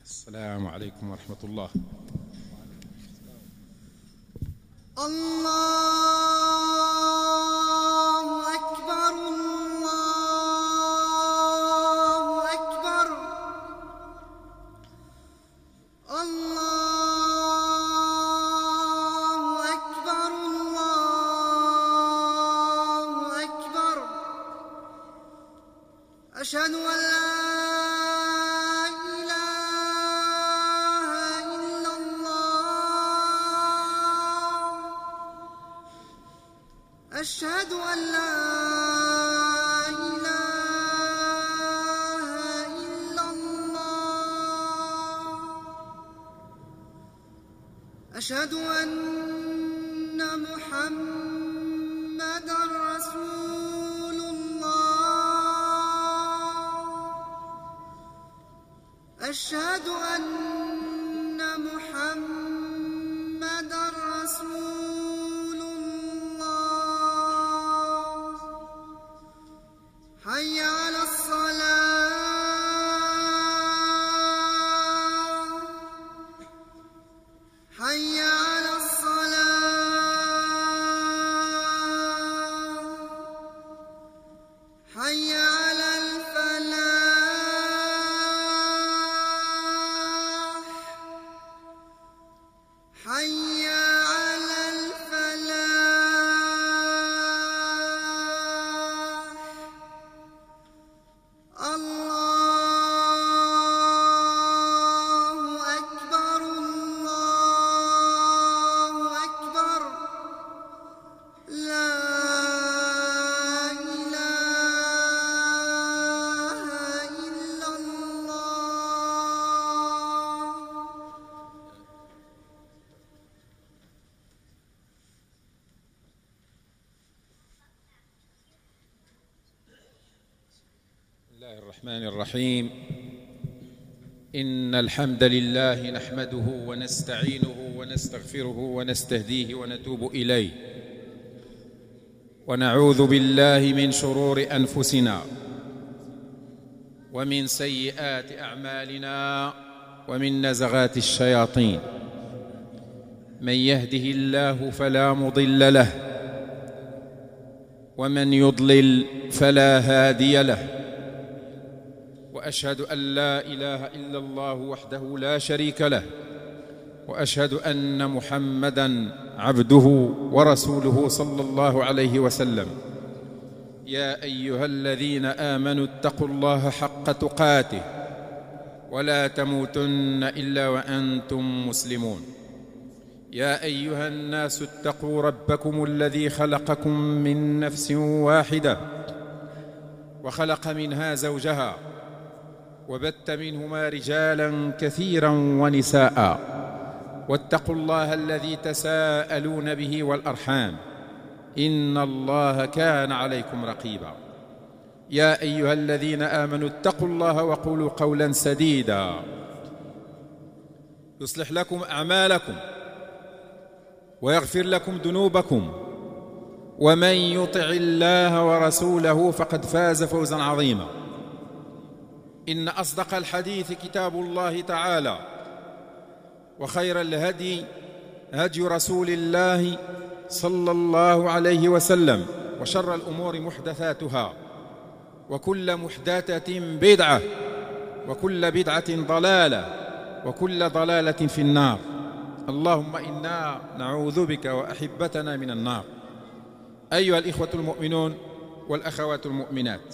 السلام عليكم ورحمة الله. الله أكبر الله أكبر الله أكبر الله أكبر. أشهد أن لا أشهد أن لا إله إلا الله. أشهد أن محمدًا رسول الله. أشهد أن محمدًا رسول الله. حي على الصلاة. حي على الصلاة. حي على الفلاح. حي على الفلاح. الله أكبر الله أكبر. لا إله إلا الله. بسم الله الرحمن الرحيم. إن الحمد لله نحمده ونستعينه ونستغفره ونستهديه ونتوب إليه، ونعوذ بالله من شرور أنفسنا ومن سيئات أعمالنا ومن نزغات الشياطين. من يهده الله فلا مضل له، ومن يضلل فلا هادي له. وأشهد أن لا إله إلا الله وحده لا شريك له، وأشهد أن محمدًا عبده ورسوله صلى الله عليه وسلم. يا أيها الذين آمنوا اتقوا الله حق تقاته ولا تموتن إلا وأنتم مسلمون. يا أيها الناس اتقوا ربكم الذي خلقكم من نفس واحدة، وخلق منها زوجها، وبث منهما رجالا كثيرا ونساء. واتقوا الله الذي تساءلون به والأرحام، إن الله كان عليكم رقيبا. يا أيها الذين آمنوا اتقوا الله وقولوا قولا سديدا يصلح لكم أعمالكم ويغفر لكم ذنوبكم، ومن يطع الله ورسوله فقد فاز فوزا عظيما. إن أصدق الحديث كتاب الله تعالى، وخير الهدي هدي رسول الله صلى الله عليه وسلم، وشر الأمور محدثاتها، وكل محدثة بدعة، وكل بدعة ضلالة، وكل ضلالة في النار. اللهم إنا نعوذ بك وأحبتنا من النار. أيها الإخوة المؤمنون والأخوات المؤمنات،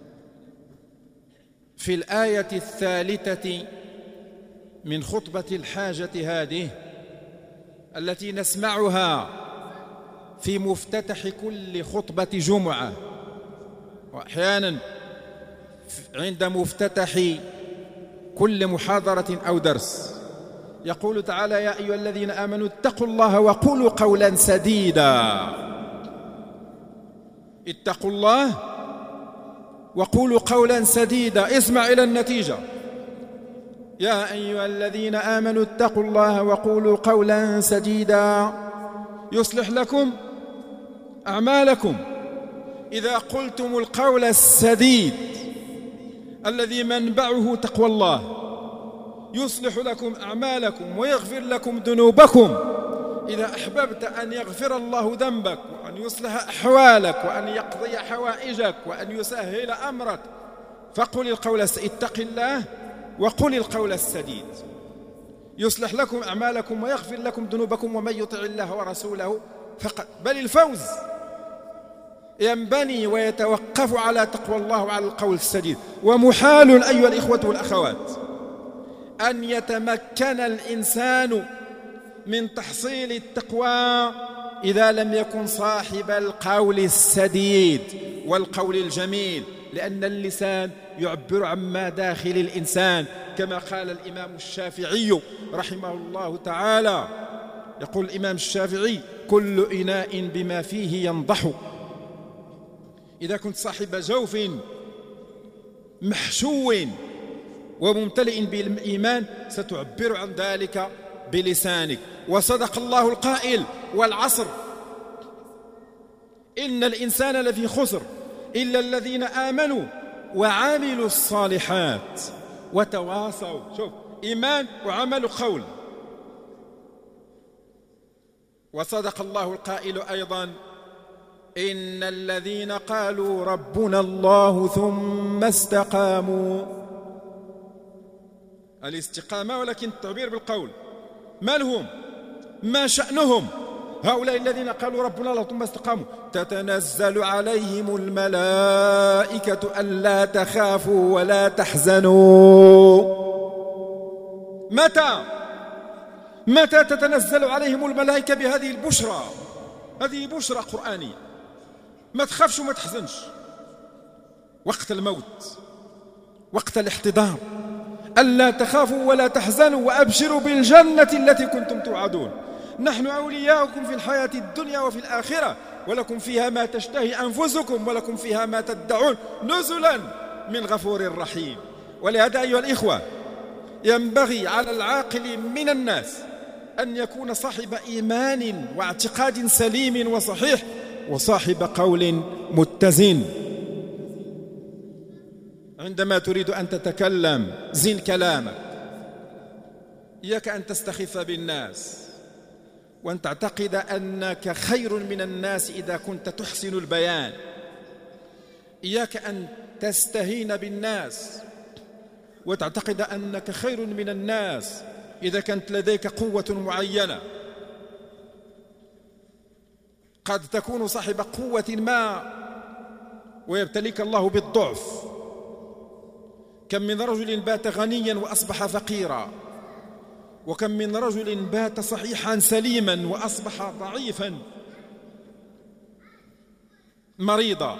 في الآية الثالثة من خطبة الحاجة هذه التي نسمعها في مفتتح كل خطبة جمعة، وأحيانا عند مفتتح كل محاضرة أو درس، يقول تعالى: يا أيها الذين آمنوا اتقوا الله وقولوا قولا سديدا. اتقوا الله وقولوا قولا سديدا. اسمع إلى النتيجة: يا أيها الذين آمنوا اتقوا الله وقولوا قولا سديدا يصلح لكم أعمالكم. إذا قلتم القول السديد الذي منبعه تقوى الله، يصلح لكم أعمالكم ويغفر لكم ذنوبكم. إذا أحببت أن يغفر الله ذنبك وأن يصلح أحوالك وأن يقضي حوائجك وأن يسهل أمرك فقل القول اتق الله وقل القول السديد. يصلح لكم أعمالكم ويغفر لكم ذنوبكم ومن يطع الله ورسوله فقد بل الفوز ينبني ويتوقف على تقوى الله وعلى القول السديد. ومحال أيها الإخوة والأخوات أن يتمكن الإنسان من تحصيل التقوى إذا لم يكن صاحب القول السديد والقول الجميل، لأن اللسان يعبر عما داخل الإنسان، كما قال الإمام الشافعي رحمه الله تعالى. يقول الإمام الشافعي: كل إناء بما فيه ينضح. إذا كنت صاحب جوف محشو وممتلئ بالإيمان ستعبر عن ذلك بلسانك. وصدق الله القائل: والعصر إن الإنسان لفي خسر إلا الذين آمنوا وعملوا الصالحات وتواصوا. شوف، إيمان وعمل قول. وصدق الله القائل أيضا: إن الذين قالوا ربنا الله ثم استقاموا. الاستقامة ولكن التعبير بالقول. ما لهم؟ ما شأنهم هؤلاء الذين قالوا ربنا الله ثم استقاموا؟ تتنزل عليهم الملائكة ألا تخافوا ولا تحزنوا. متى تتنزل عليهم الملائكة بهذه البشرى؟ هذه بشرى قرآنية. ما تخافش وما تحزنش وقت الموت، وقت الاحتضار. ألا تخافوا ولا تحزنوا وأبشروا بالجنة التي كنتم توعدون. نحن أولياؤكم في الحياة الدنيا وفي الآخرة، ولكم فيها ما تشتهي أنفسكم ولكم فيها ما تدعون نزلا من غفور رحيم. ولهذا أيها الإخوة ينبغي على العاقل من الناس أن يكون صاحب إيمان واعتقاد سليم وصحيح وصاحب قول متزن. عندما تريد أن تتكلم زن كلامك. إياك أن تستخف بالناس وأن تعتقد أنك خير من الناس إذا كنت تحسن البيان. إياك أن تستهين بالناس وتعتقد أنك خير من الناس إذا كانت لديك قوة معينة. قد تكون صاحب قوة ما ويبتليك الله بالضعف. كم من رجل بات غنيا وأصبح فقيرا، وكم من رجل بات صحيحا سليما وأصبح ضعيفا مريضا.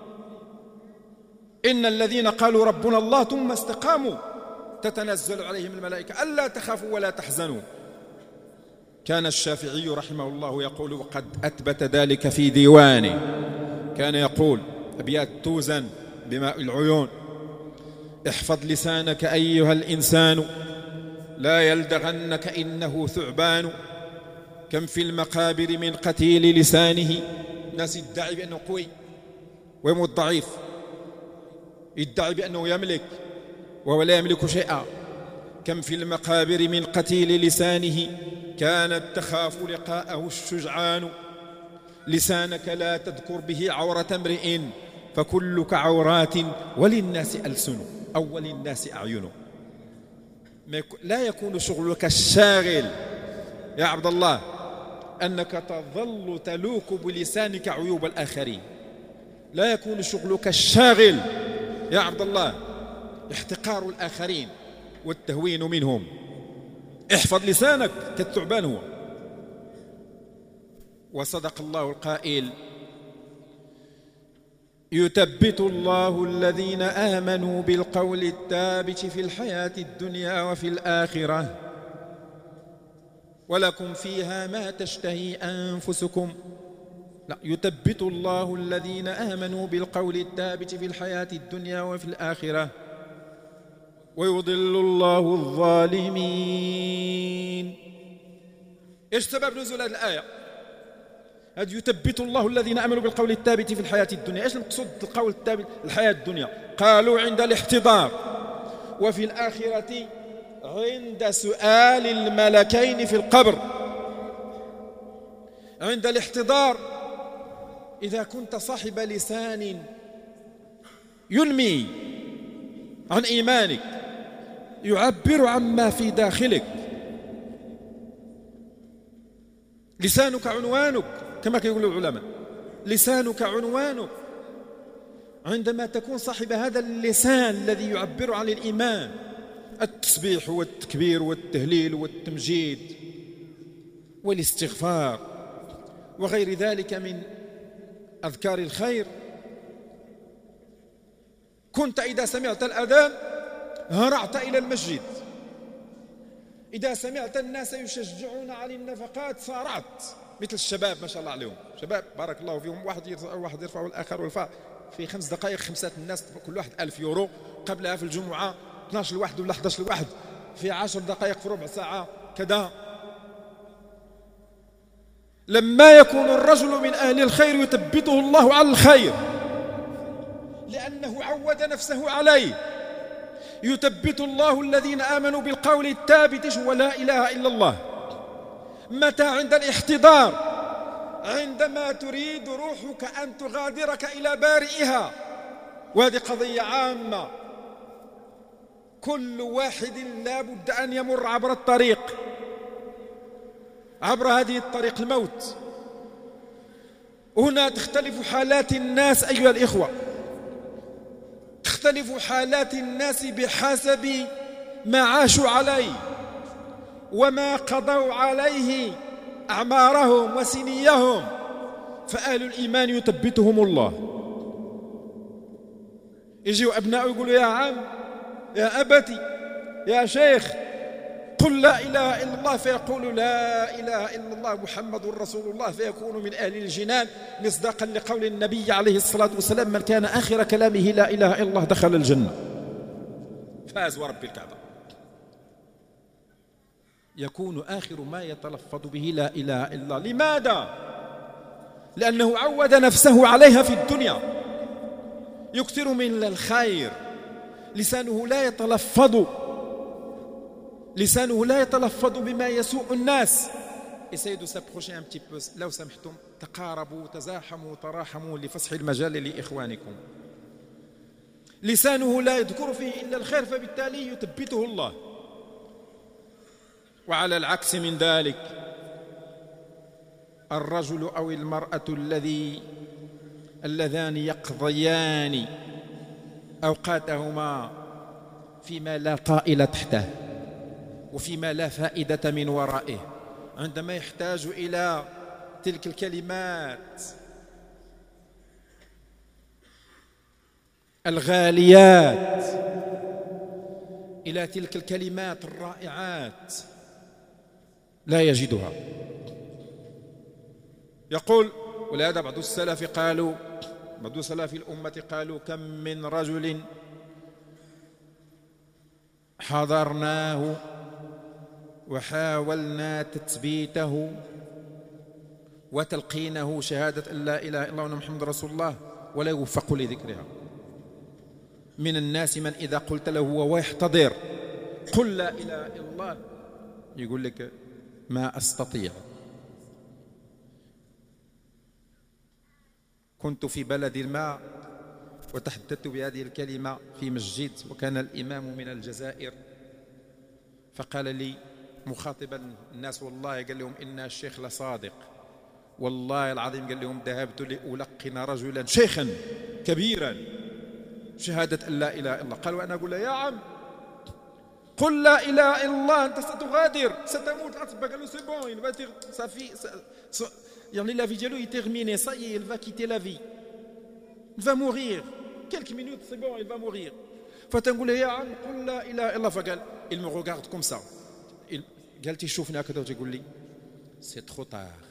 إن الذين قالوا ربنا الله ثم استقاموا تتنزل عليهم الملائكة ألا تخافوا ولا تحزنوا. كان الشافعي رحمه الله يقول، وقد أثبت ذلك في ديوانه، كان يقول أبيات توزن بماء العيون: احفظ لسانك أيها الإنسان لا يلدغنك إنه ثعبان. كم في المقابر من قتيل لسانه. ناس يدعي بأنه قوي ويموت ضعيف، يدعي بأنه يملك وهو لا يملك شيئا. كم في المقابر من قتيل لسانه كانت تخاف لقاءه الشجعان. لسانك لا تذكر به عورة امرئ فكلك عورات وللناس ألسن أو وللناس أعين. لا يكون شغلك الشاغل يا عبد الله أنك تظل تلوك بلسانك عيوب الآخرين. لا يكون شغلك الشاغل يا عبد الله احتقار الآخرين والتهوين منهم. احفظ لسانك كالثعبان هو. وصدق الله القائل: يثبت الله الذين آمنوا بالقول الثابت في الحياة الدنيا وفي الآخرة ولكم فيها ما تشتهي أنفسكم. لا، يثبت الله الذين آمنوا بالقول الثابت في الحياة الدنيا وفي الآخرة ويضل الله الظالمين. إيش سبب نزول هذه الآية؟ هذا يثبت الله الذين آمنوا بالقول الثابت في الحياة الدنيا. إيش المقصود القول الثابت الحياة الدنيا؟ قالوا عند الاحتضار، وفي الآخرة عند سؤال الملكين في القبر، عند الاحتضار. إذا كنت صاحب لسان ينمي عن إيمانك، يعبر عما في داخلك، لسانك عنوانك كما يقول العلماء، لسانك عنوانك. عندما تكون صاحب هذا اللسان الذي يعبر عن الإيمان، التسبيح والتكبير والتهليل والتمجيد والاستغفار وغير ذلك من أذكار الخير، كنت إذا سمعت الأذان هرعت إلى المسجد، إذا سمعت الناس يشجعون على النفقات صارعت، مثل الشباب ما شاء الله عليهم، شباب بارك الله فيهم، واحد يرفع والآخر يرفع في 5 دقائق 5 الناس، كل واحد 1000 يورو. قبلها في الجمعة 12 الواحد ولا 11 الواحد، في 10 دقائق في ربع ساعة كذا. لما يكون الرجل من أهل الخير يثبته الله على الخير لأنه عود نفسه عليه. يثبت الله الذين آمنوا بالقول الثابت ولا إله إلا الله. متى؟ عند الاحتضار، عندما تريد روحك أن تغادرك إلى بارئها. وهذه قضية عامة، كل واحد لا بد أن يمر عبر الطريق، عبر هذه الطريق الموت. هنا تختلف حالات الناس أيها الإخوة، تختلف حالات الناس بحسب ما عاشوا عليه وما قضوا عليه أعمارهم وسنيهم. فأهل الإيمان يثبتهم الله. يجيوا أبناء يقولوا يا عم، يا أبتي، يا شيخ، قل لا إله إلا الله، فيقول لا إله إلا الله محمد رسول الله، فيكون من أهل الجنان مصداقا لقول النبي عليه الصلاة والسلام: من كان آخر كلامه لا إله إلا الله دخل الجنة. فاز ورب الكعبة. يكون آخر ما يتلفظ به لا إله إلا الله. لماذا؟ لأنه عود نفسه عليها في الدنيا، يكثر من الخير، لسانه لا يتلفظ بما يسوء الناس. Essayez de s'approcher un petit peu لو سمحتم، تقاربوا، تزاحموا، تراحموا لفسح المجال لإخوانكم. لسانه لا يذكر فيه إلا الخير، فبالتالي يثبته الله. وعلى العكس من ذلك، الرجل أو المرأة اللذان يقضيان أوقاتهما فيما لا طائل تحته وفيما لا فائدة من ورائه، عندما يحتاج إلى تلك الكلمات الغاليات، إلى تلك الكلمات الرائعات، لا يجدها. يقول، ولهذا بعض السلف الأمة قالوا: كم من رجل حضرناه وحاولنا تثبيته وتلقينه شهادة أن لا إله إلا الله وأن محمد رسول الله ولا يوفق لذكرها. من الناس من إذا قلت له وهو يحتضر قل لا إله إلا الله يقول لك ما أستطيع. كنت في بلد ما وتحدثت بهذه الكلمة في مسجد، وكان الإمام من الجزائر، فقال لي مخاطبا الناس: والله، قال لهم، إن الشيخ لصادق، والله العظيم، قال لهم: ذهبت لألقن رجلا شيخا كبيرا شهادة أن لا إله إلا الله. قال: وأنا أقول له: يا عم، قل لا إله إلا الله، أنت ستغادر، ستموت أطبق. قال له: سي بون، il va dire sa vie, يعني la vie ديالو est terminée, ça y est, il va quitter la vie, il va mourir, quelques minutes, c'est bon, il va mourir. فتنقول له: يا عم، قل لا إله إلا الله. فقال: il me regarde comme ça، قال تشوفني هكذا وتقول لي: c'est trop tard.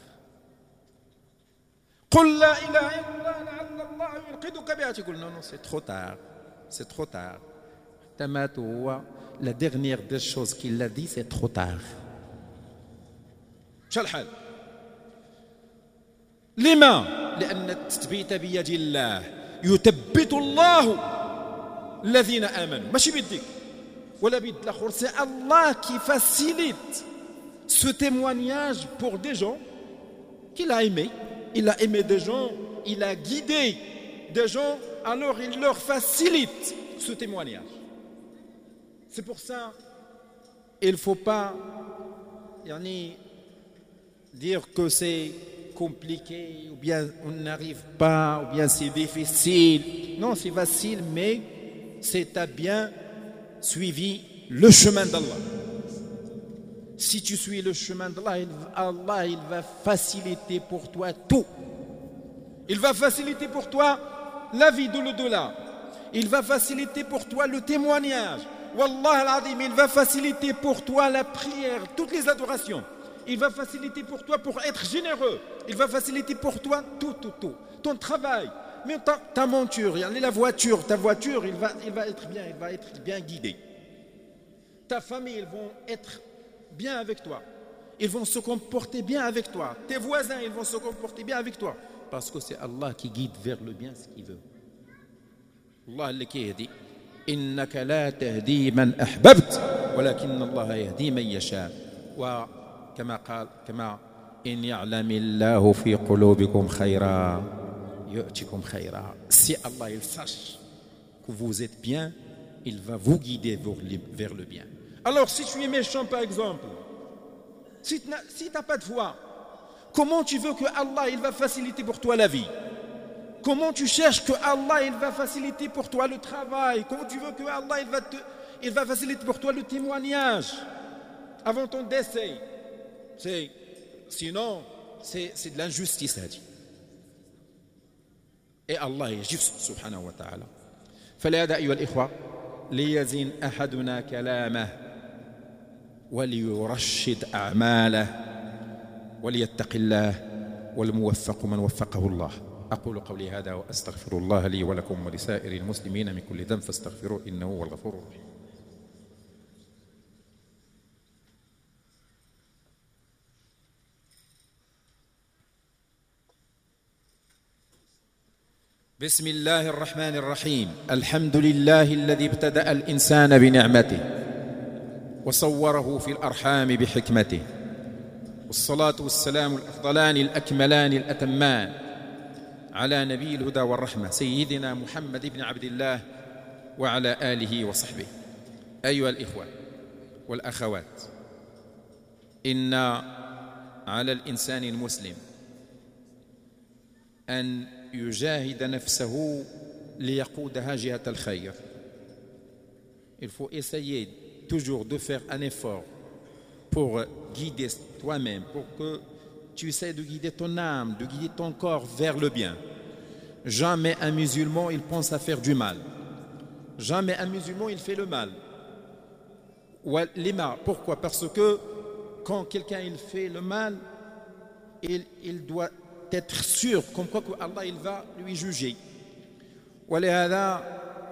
قل لا إله إلا الله لعل الله ينقذك بها. تقول: non, c'est trop tard, c'est trop tard. تمات هو la dernière des choses qu'il a dit, c'est trop tard. شو الحال؟ لما؟ لأن التثبيت بيد الله، يثبت الله الذين آمنوا، ماشي بيدك. C'est Allah qui facilite ce témoignage pour des gens qu'il a aimés. Il a aimé des gens, il a guidé des gens, alors il leur facilite ce témoignage. C'est pour ça, il ne faut pas dire que c'est compliqué, ou bien on n'arrive pas, ou bien c'est difficile. Non, c'est facile, mais c'est à bien suivi le chemin d'Allah. Si tu suis le chemin d'Allah, Allah il va faciliter pour toi tout. Il va faciliter pour toi la vie de l'au-delà. Il va faciliter pour toi le témoignage. Wallah al-Azim, il va faciliter pour toi la prière, toutes les adorations. Il va faciliter pour toi pour être généreux. Il va faciliter pour toi tout. Ton travail, même ta monture, ta voiture, il va être bien guidé. Ta famille, ils vont être bien avec toi. Ils vont se comporter bien avec toi. Tes voisins, ils vont se comporter bien avec toi. Parce que c'est Allah qui guide vers le bien ce qu'il veut. Allah qui dit إنك لا تهدي من أحببت ولكن الله يهدي من يشاء وكما قال كما إن يعلم الله في قلوبكم خيرا يؤتكم خيرا. Si Allah il sache que vous êtes bien, il va vous guider vers le bien. Alors si tu es méchant par exemple, si tu n'as pas de foi, comment tu veux que Allah il va faciliter pour toi la vie? Comment tu cherches que Allah il va faciliter pour toi le travail? Comment tu veux que Allah il va faciliter pour toi le témoignage avant ton décès? Sinon, c'est de l'injustice, a dit. Et Allah est juste, subhanahu wa ta'ala. فلهذا أيها الإخوة ليزن أحدنا كلامه وليرشد أعماله وليتق الله والموفق من وفقه الله. أقول قولي هذا وأستغفر الله لي ولكم ولسائر المسلمين من كل ذنب فاستغفروه إنه هو الغفور الرحيم. بسم الله الرحمن الرحيم. الحمد لله الذي ابتدأ الإنسان بنعمته وصوره في الأرحام بحكمته، والصلاة والسلام الأفضلان الأكملان الأتمان على نبي الهدى والرحمة سيدنا محمد بن عبد الله وعلى آله وصحبه. أيها الإخوة والأخوات، إن على الإنسان المسلم أن يجاهد نفسه ليقودها جهة الخير. Il faut essayer toujours de faire un effort pour guider toi-même, pour que tu essaies de guider ton âme, de guider ton corps vers le bien. Jamais un musulman il pense à faire du mal. Jamais un musulman il fait le mal. Pourquoi? Parce que quand quelqu'un il fait le mal, il doit être sûr comme quoi que Allah il va lui juger. ولهذا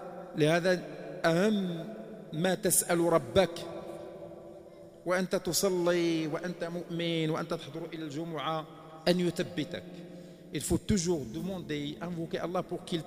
أهم ما تسأل ربك وأنت تصلي وأنت مؤمن وأنت تحضر إلى الجمعة أن يثبتك. Il faut toujours demander, invoquer Allah pour qu'il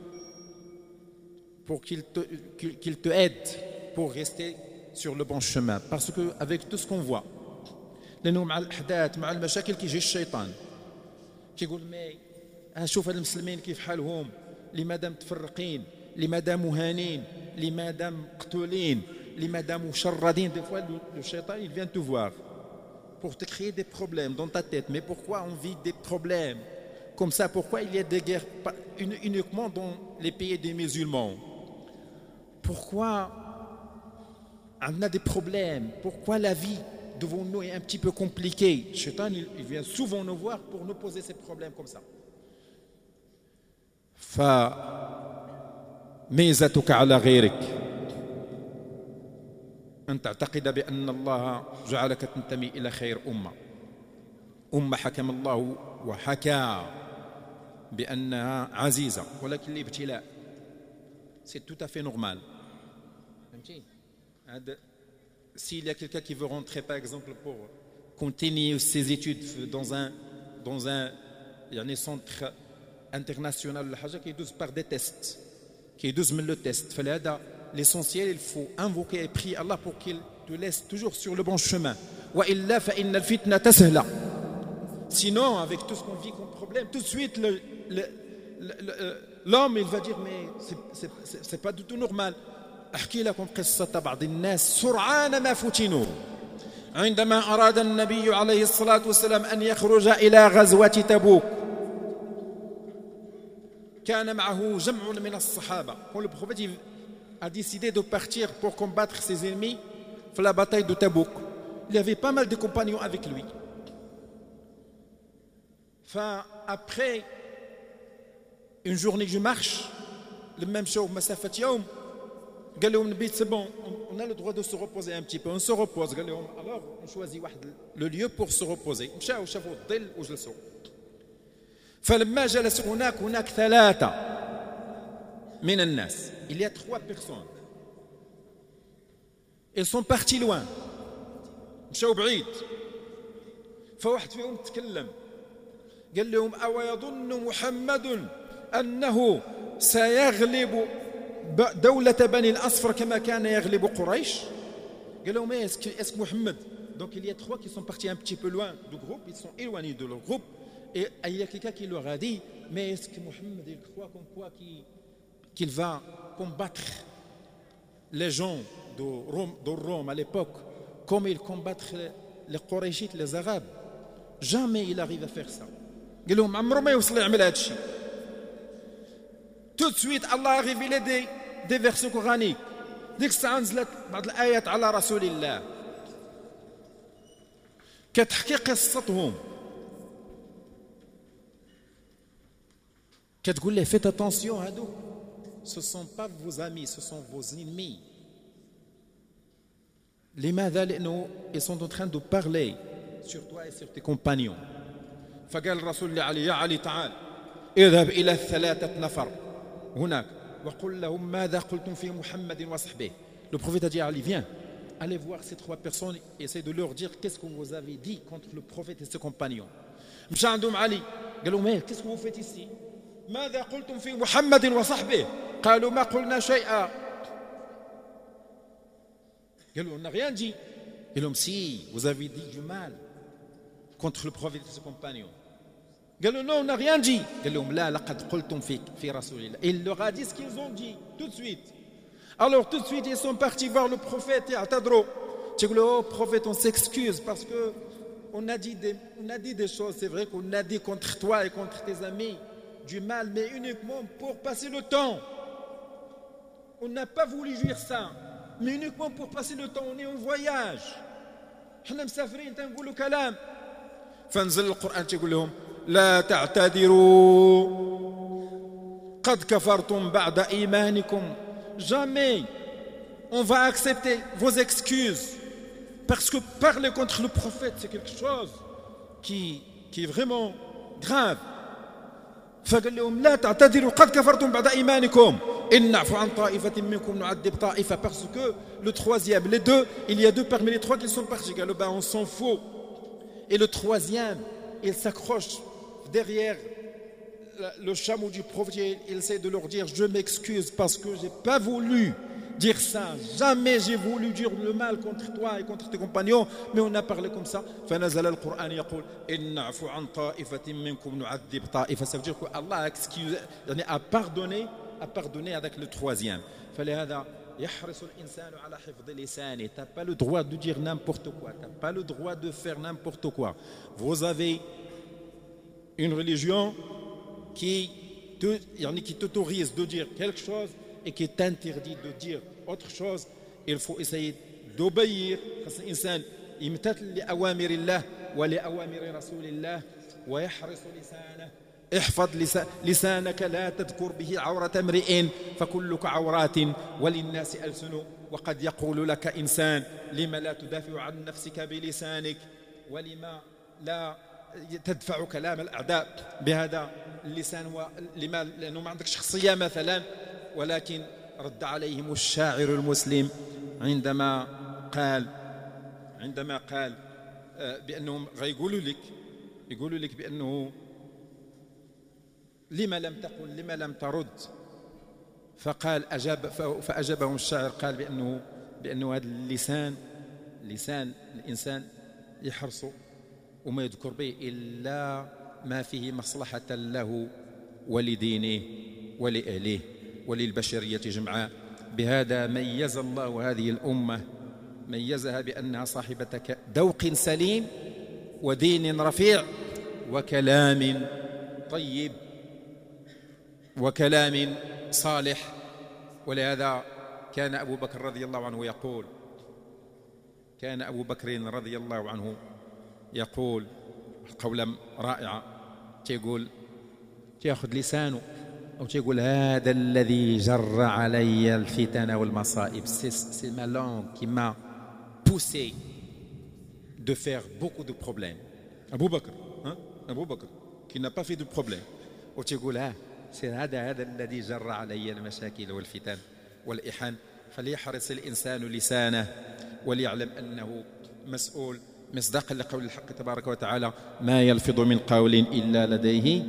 te aide pour rester sur le bon chemin. Parce que avec tout ce qu'on voit, لأنه مع الأحداث مع المشاكل كيجي الشيطان كيقول شوف المسلمين كيف حالهم، لماذا متفرقين، لماذا مهانين، لماذا مقتولين، لماذا مشردين. Des fois le shaitan il vient te voir pour te créer des problèmes dans ta tête. Mais pourquoi on vit des problèmes comme ça? Pourquoi il y a des guerres uniquement dans les pays des musulmans? Pourquoi on a des problèmes? Pourquoi la vie devant nous est un petit peu compliquée? Le shaitan il vient souvent nous voir pour nous poser ces problèmes comme ça. فميزتك على غيرك أن تعتقد بأن الله جعلك تنتمي إلى خير أمة حكم الله وحكى بأنها عزيزة ولكن الابتلاء c'est tout à fait normal. S'il y a quelqu'un qui veut rentrer par exemple pour continuer ses études dans un centre international ولا حاجة كيدوز par des tests كيدوز من le test. فلهذا l'essentiel, il faut invoquer et prier Allah pour qu'il te laisse toujours sur le bon chemin. Wa illa fa inna al-fitnata sahla. Sinon, avec tout ce qu'on vit comme problème, tout de suite, l'homme, il va dire, mais c'est pas du tout normal. أحكي لكم قصة بعض الناس سرعان ما فتنوا عندما أراد النبي عليه الصلاة والسلام أن يخرج إلى غزوة تبوك. كان معه جمع من الصحابة. Quand le prophète a décidé de partir pour combattre ses ennemis pour la bataille de Tabouk, il y avait pas mal de compagnons avec lui. Après une journée de marche, le même chose, مسافة يوم, قال لهم النبي c'est bon, on a le droit de se reposer un petit peu, on se repose. قال لهم alors on choisit le lieu pour se reposer. مشاو شافوا الظل وجلسوا. فلما جلسوا هناك 3 من الناس. Il y a 3 personnes. Ils sont partis loin. مشاو بعيد. فواحد فيهم تكلم. قال لهم أو يظن محمد أنه سيغلب دولة بني الأصفر كما كان يغلب قريش. قال لهم est-ce que Mohammed. Donc il y a 3 qui sont partis un petit peu loin du groupe, ils sont éloignés de leur groupe, et il y a quelqu'un qui leur a dit, mais est-ce que Mohammed il croit comme quoi qu'il va combattre les gens de Rome à l'époque comme ils combattent les Qurayshites, les Arabes? Jamais il arrive à faire ça. قال لهم عمره ما يوصل يعمل هذا الشيء. Tout de suite Allah a révélé des versets coraniques. ديك الساعة نزلت بعض الآيات على رسول الله كتحكي قصتهم، كتقول له faites attention هادو ce sont pas vos amis, ce sont vos ennemis. لماذا؟ لأنه ils sont en train de parler sur toi et sur tes compagnons. فقال الرسول لعلي يا علي تعال اذهب إلى 3 نفر هناك وقل لهم ماذا قلتم في محمد وصحبه. Le prophète a dit à Ali, viens, allez voir ces 3 personnes et essayez de leur dire qu'est-ce que vous avez dit contre le prophète et ses compagnons. مشى عندهم علي قال لهم ايه qu'est-ce que vous faites ici؟ ماذا قلتم في محمد وصحبه؟ قالوا ما قلنا شيئا. قالوا on n'a rien dit. قال لهم si, vous avez dit du mal contre le prophète et ses compagnons. قالوا non, on n'a rien dit. قال لهم لا لقد قلتم في رسول الله. Il leur a dit ce qu'ils ont dit tout de suite. Alors tout de suite ils sont partis voir le prophète et atadro. Tu dis oh prophète, on s'excuse parce que on a dit des choses, c'est vrai qu'on a dit contre toi et contre tes amis du mal, mais uniquement pour passer le temps. On n'a pas voulu dire ça, mais uniquement pour passer le temps. On est en voyage. احنا مسافرين تنقولوا كلام. فنزل القرآن تقول لهم لا تعتذروا قد كفرتم بعد إيمانكم. Jamais on va accepter vos excuses parce que parler contre le prophète c'est quelque chose qui est vraiment grave. فقال لهم لا تعتذروا قد كفرتم بعد إيمانكم إن نعفو عن طائفة منكم نعذب طائفة. Parce que le troisième, les 2, il y a 2 parmi les 3 qui sont partis. قالوا ben on s'en fout. Et le troisième, il s'accroche derrière le chameau du prophète. Il essaie de leur dire je m'excuse parce que j'ai pas voulu dire ça. Jamais j'ai voulu dire le mal contre toi et contre tes compagnons, mais on a parlé comme ça. فنزل القرآن يقول إن نعفو عن طائفة منكم نعذب طائفة. Ça veut dire que Allah a pardonné avec le troisième. فلهذا يحرص الإنسان على حفظ لسانه. T'as pas le droit de dire n'importe quoi, t'as pas le droit de faire n'importe quoi. Vous avez une religion qui t'autorise de dire quelque chose et qui t'interdit de dire autre chose. Il faut essayer d'obéir. الإنسان يمتثل لأوامر الله ولأوامر رسول الله ويحرص لسانه. احفظ لسانك لا تذكر به عورة امرئ فكلك عورات وللناس ألسن. وقد يقول لك إنسان لما لا تدافع عن نفسك بلسانك ولما لا تدفع كلام الأعداء بهذا اللسان لأنه ما عندك شخصية مثلا. ولكن رد عليهم الشاعر المسلم عندما قال بأنهم يقولوا لك بأنه لما لم تقل لما لم ترد فأجابهم الشاعر قال بأنه هذا اللسان، لسان الإنسان يحرص وما يذكر به إلا ما فيه مصلحة له ولدينه ولأهله وللبشرية جمعاء. بهذا ميز الله هذه الأمة، ميزها بأنها صاحبة ذوق سليم ودين رفيع وكلام طيب وكلام صالح. ولهذا كان أبو بكر رضي الله عنه يقول، كان أبو بكر رضي الله عنه يقول قولا رائعة، تأخذ لسانه أو تقول هذا الذي جر علي الفتن والمصائب. C'est ma langue qui m'a poussé de faire beaucoup de problèmes. Abou Bakr, Abou Bakr qui n'a pas fait de problème. وتقول هذا الذي جر علي المشاكل والفتن والإحن. فليحرص الإنسان لسانه وليعلم أنه مسؤول، مصداقا لقول الحق تبارك وتعالى: ما يلفظ من قول إلا لديه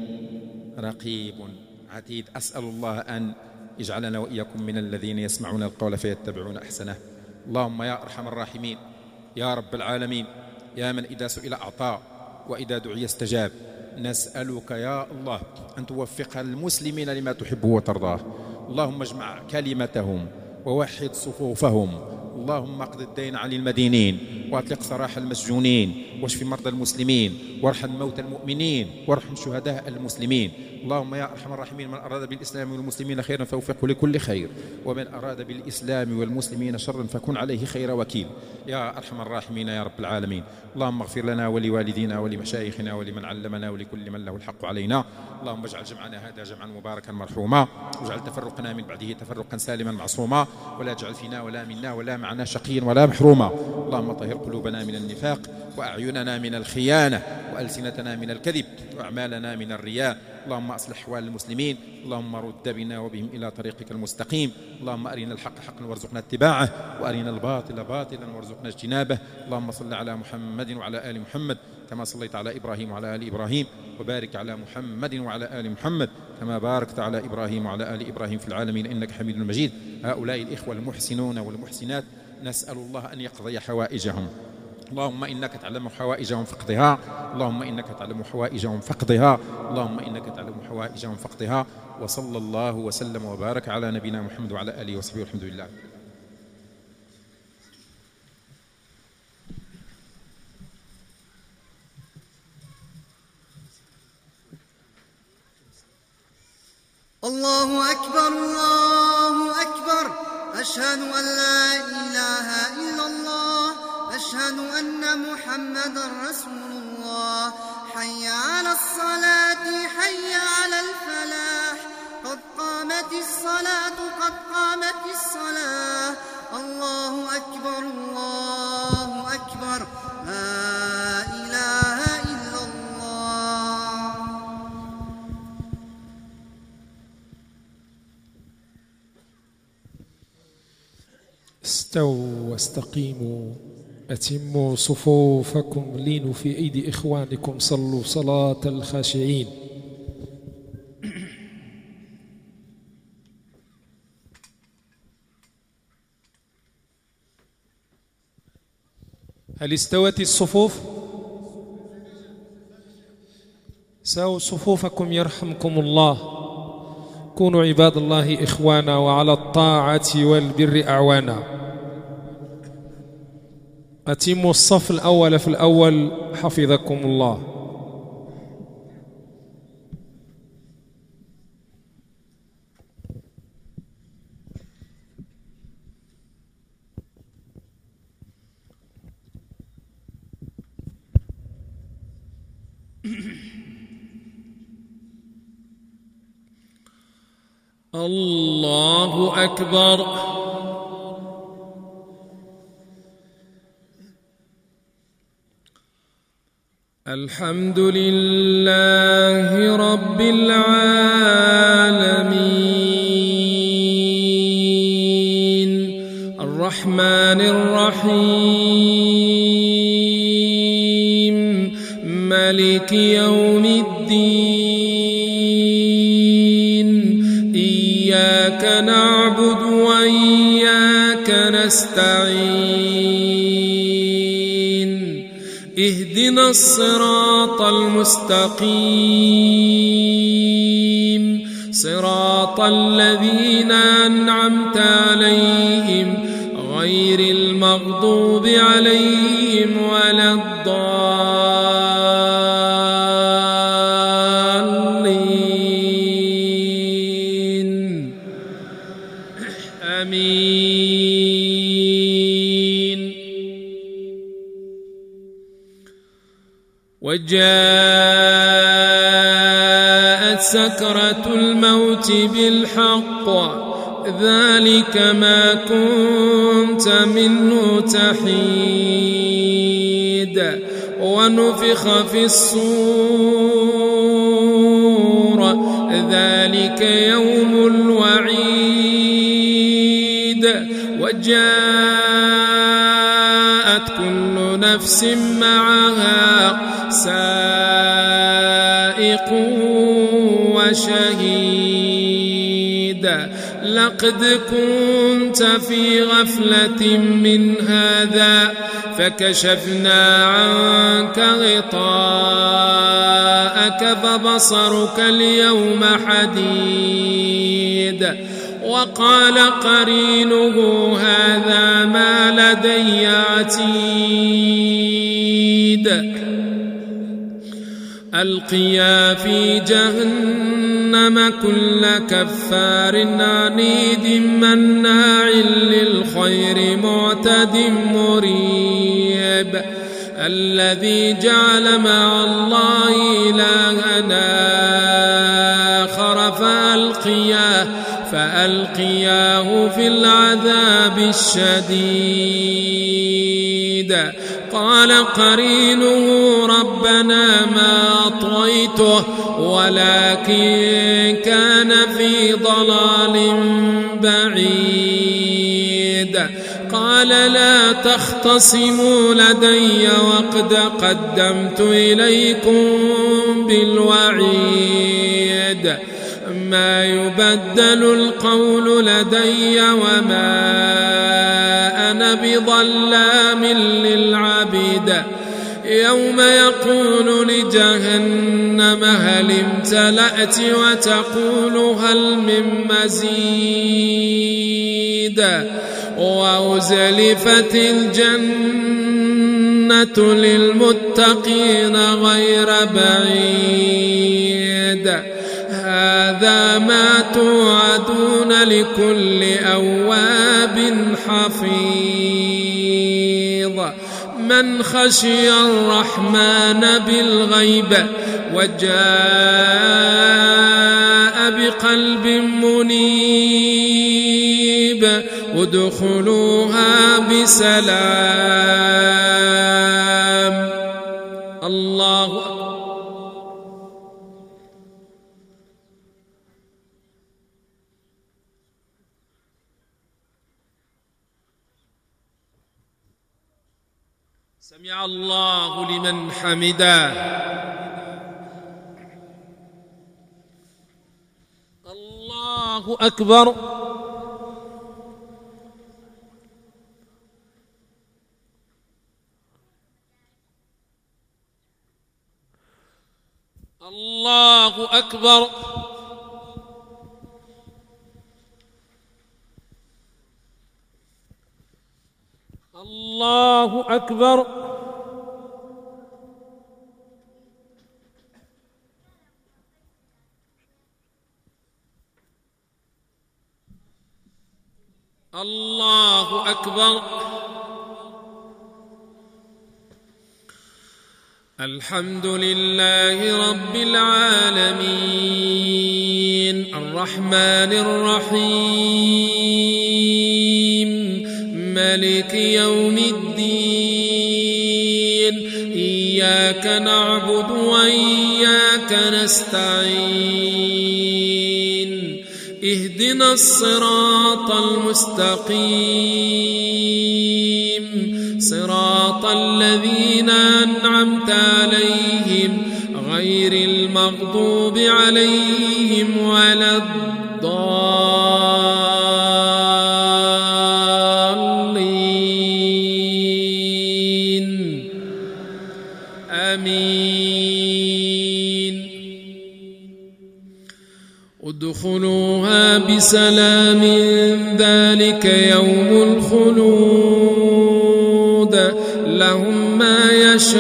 رقيب عتيد. أسأل الله أن يجعلنا وإياكم من الذين يسمعون القول فيتبعون أحسنه. اللهم يا أرحم الراحمين، يا رب العالمين، يا من إذا سئل أعطى وإذا دعي استجاب، نسألك يا الله أن توفق المسلمين لما تحب وترضاه. اللهم اجمع كلمتهم ووحد صفوفهم. اللهم اقض الدين عن المدينين واطلق سراح المسجونين واشف مرضى المسلمين وارحم موتى المؤمنين وارحم شهداء المسلمين. اللهم يا أرحم الراحمين، من أراد بالإسلام والمسلمين خيرا فوفقه لكل خير، ومن أراد بالإسلام والمسلمين شرا فكن عليه خير وكيل يا أرحم الراحمين يا رب العالمين. اللهم اغفر لنا ولوالدينا ولمشايخنا ولمن علمنا ولكل من له الحق علينا. اللهم اجعل جمعنا هذا جمعا مباركا مرحوما، واجعل تفرقنا من بعده تفرقا سالما معصوما، ولا تجعل فينا ولا منا ولا معنا شقيا ولا محروما. اللهم طهر قلوبنا من النفاق، وأعيننا من الخيانة، وألسنتنا من الكذب، وأعمالنا من الرياء. اللهم أصلح أحوال المسلمين، اللهم رد بنا وبهم إلى طريقك المستقيم. اللهم أرنا الحق حقا وارزقنا اتباعه، وأرنا الباطل باطلا وارزقنا اجتنابه. اللهم صل على محمد وعلى آل محمد كما صليت على إبراهيم وعلى آل إبراهيم، وبارك على محمد وعلى آل محمد كما باركت على إبراهيم وعلى آل إبراهيم في العالمين إنك حميد مجيد. هؤلاء الإخوة المحسنون والمحسنات نسأل الله أن يقضي حوائجهم. اللهم إنك تعلم حوائجهم فاقضها، اللهم إنك تعلم حوائجهم فاقضها، اللهم إنك تعلم حوائجهم فاقضها. وصلى الله وسلم وبارك على نبينا محمد وعلى آله وصحبه والحمد لله. الله أكبر الله أكبر، أشهد أن لا إله إلا الله، أشهد أن محمدا رسول الله. حي على الصلاة، حي على الفلاح، قد قامت الصلاة، قد قامت الصلاة. الله أكبر الله أكبر، لا إله إلا الله. استووا واستقيموا، أتموا صفوفكم، لينوا في أيدي إخوانكم، صلوا صلاة الخاشعين. هل استوت الصفوف؟ ساووا صفوفكم يرحمكم الله. كونوا عباد الله إخوانا، وعلى الطاعة والبر أعوانا. أتموا الصف الأول في الأول حفظكم الله. الله أكبر. الحمد لله رب العالمين، الرحمن الرحيم، مالك يوم الدين. إياك إياك نعبد وإياك نستعين اهدنا الصراط المستقيم صراط الذين أنعمت عليهم غير المغضوب عليهم ولا الضالين آمين. وجاءت سكرة الموت بالحق ذلك ما كنت منه تحيد ونفخ في الصور ذلك يوم الوعيد وجاءت كل نفس معها سائق وشهيد لقد كنت في غفلة من هذا فكشفنا عنك غطاءك فبصرك اليوم حديد وقال قرينه هذا ما لدي عتيد ألقيا في جهنم كل كفار عنيد مناع للخير معتد مريب الذي جعل مع الله إلها آخر فألقياه في العذاب الشديد قال قرينه ربنا ما أطغيته ولكن كان في ضلال بعيد قال لا تختصموا لدي وقد قدمت إليكم بالوعيد ما يبدل القول لدي وما أنا بظلام للعبيد يوم يقول لجهنم هل امتلأت وتقول هل من مزيد وأزلفت الجنة للمتقين غير بعيد هذا ما توعدون لكل أواب حفيظ من خشي الرحمن بالغيب وجاء بقلب منيب ادخلوها بسلام. الله سمع الله لمن حمده. الله أكبر. الله أكبر. الله أكبر. الله أكبر. الحمد لله رب العالمين الرحمن الرحيم مالك يوم الدين إياك نعبد وإياك نستعين اهدنا الصراط المستقيم صراط الذين أنعمت عليهم غير المغضوب عليهم ولا الضالين آمين. ادخلوها بسلام ذلك يوم الخلود لهم ما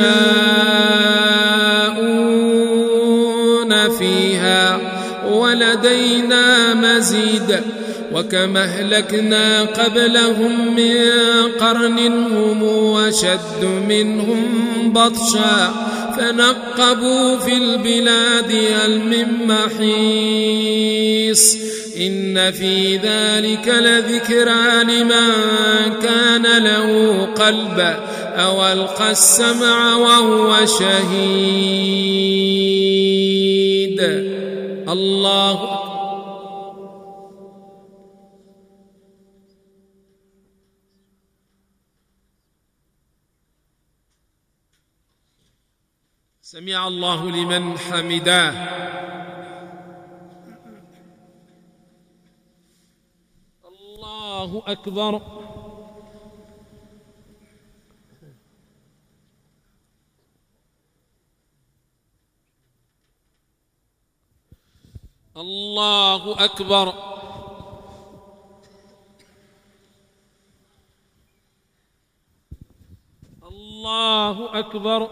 يشاءون فيها ولدينا مزيد. وكما أهلكنا قبلهم من قرن هم أشد منهم بطشا فنقبوا في البلاد هل من محيص. إن في ذلك لذكرى لمن كان له قلب أو ألقى السمع وهو شهيد. الله سمع الله لمن حمده. الله أكبر. الله أكبر. الله أكبر.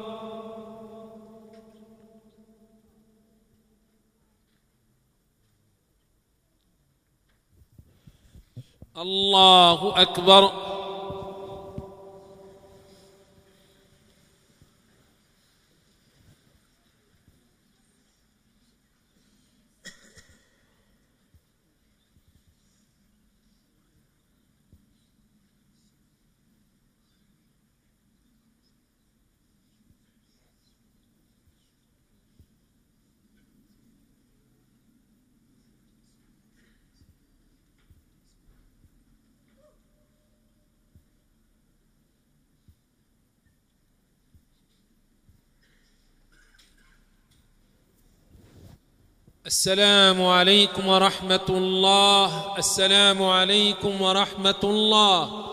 الله أكبر. السلام عليكم ورحمة الله. السلام عليكم ورحمة الله.